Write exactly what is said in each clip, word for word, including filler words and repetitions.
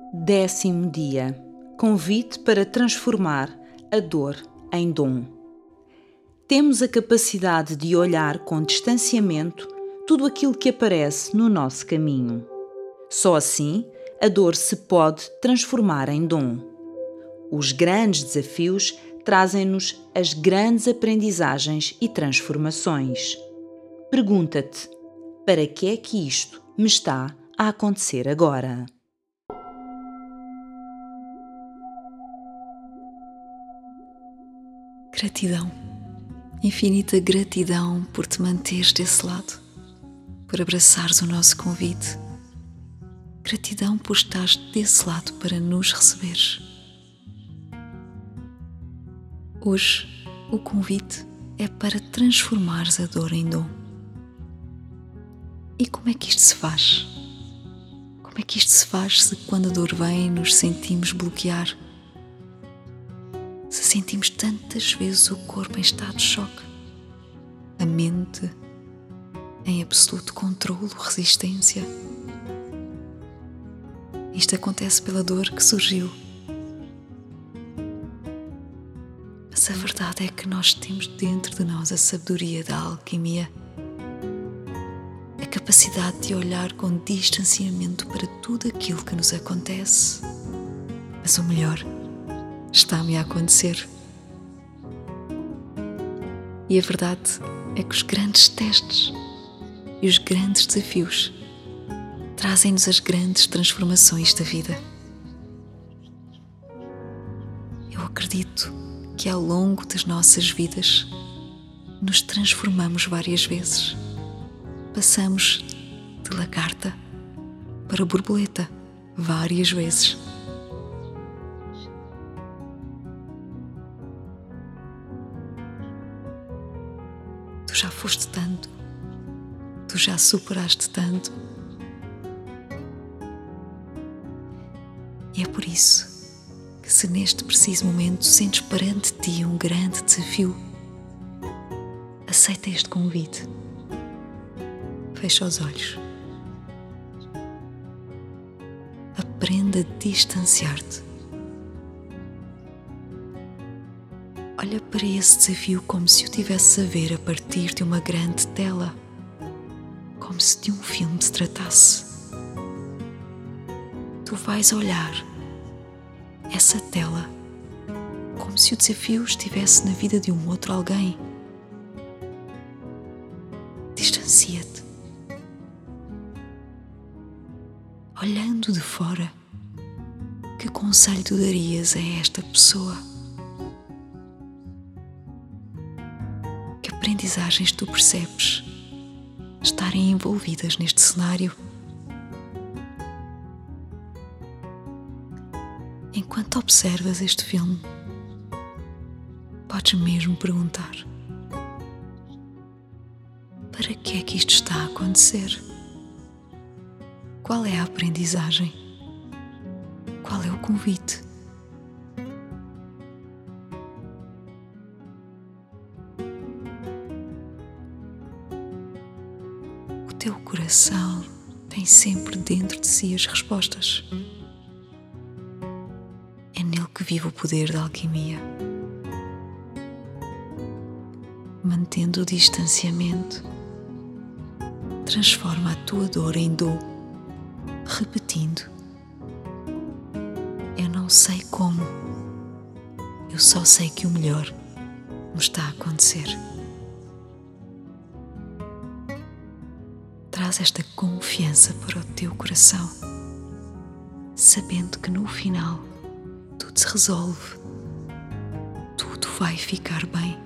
Décimo dia. Convite para transformar a dor em dom. Temos a capacidade de olhar com distanciamento tudo aquilo que aparece no nosso caminho. Só assim, a dor se pode transformar em dom. Os grandes desafios trazem-nos as grandes aprendizagens e transformações. Pergunta-te: para que é que isto me está a acontecer agora? Gratidão, infinita gratidão por te manteres desse lado, por abraçares o nosso convite. Gratidão por estares desse lado para nos receberes. Hoje, o convite é para transformares a dor em dom. E como é que isto se faz? Como é que isto se faz se quando a dor vem nos sentimos bloquear? Se sentimos tantas vezes o corpo em estado de choque, a mente em absoluto controlo, resistência. Isto acontece pela dor que surgiu. Mas a verdade é que nós temos dentro de nós a sabedoria da alquimia, a capacidade de olhar com distanciamento para tudo aquilo que nos acontece. Mas o melhor está-me a acontecer. E a verdade é que os grandes testes e os grandes desafios trazem-nos as grandes transformações da vida. Eu acredito que ao longo das nossas vidas nos transformamos várias vezes. Passamos de lagarta para borboleta várias vezes. Tu já foste tanto, tu já superaste tanto. E é por isso que, se neste preciso momento sentes perante ti um grande desafio, aceita este convite. Fecha os olhos. Aprenda a distanciar-te. Olha para esse desafio como se o tivesse a ver a partir de uma grande tela, como se de um filme se tratasse. Tu vais olhar essa tela como se o desafio estivesse na vida de um outro alguém. Distancia-te. Olhando de fora, que conselho tu darias a esta pessoa? Que aprendizagens tu percebes estarem envolvidas neste cenário? Enquanto observas este filme, podes mesmo perguntar: para que é que isto está a acontecer? Qual é a aprendizagem? Qual é o convite? O teu coração tem sempre dentro de si as respostas. É nele que vive o poder da alquimia. Mantendo o distanciamento, transforma a tua dor em dom, repetindo: eu não sei como, eu só sei que o melhor me está a acontecer. Traz esta confiança para o teu coração, sabendo que no final tudo se resolve, tudo vai ficar bem.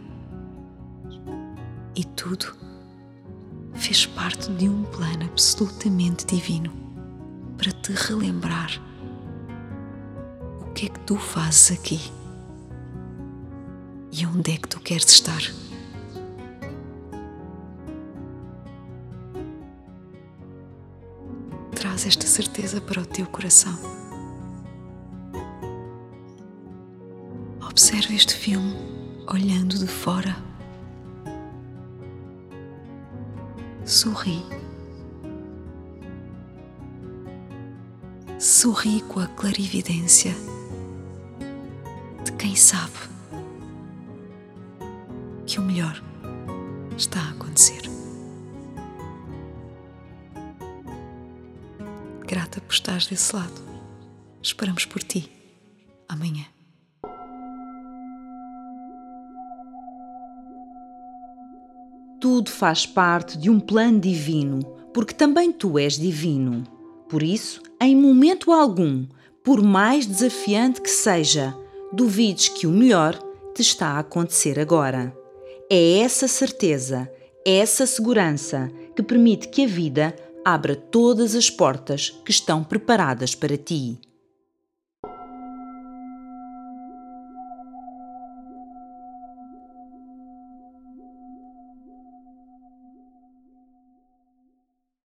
E tudo fez parte de um plano absolutamente divino para te relembrar o que é que tu fazes aqui e onde é que tu queres estar. Traz esta certeza para o teu coração. Observe este filme olhando de fora. Sorri. Sorri com a clarividência de quem sabe que o melhor está a acontecer. Grata por estares desse lado. Esperamos por ti amanhã. Tudo faz parte de um plano divino, porque também tu és divino. Por isso, em momento algum, por mais desafiante que seja, duvides que o melhor te está a acontecer agora. É essa certeza, essa segurança que permite que a vida abra todas as portas que estão preparadas para ti.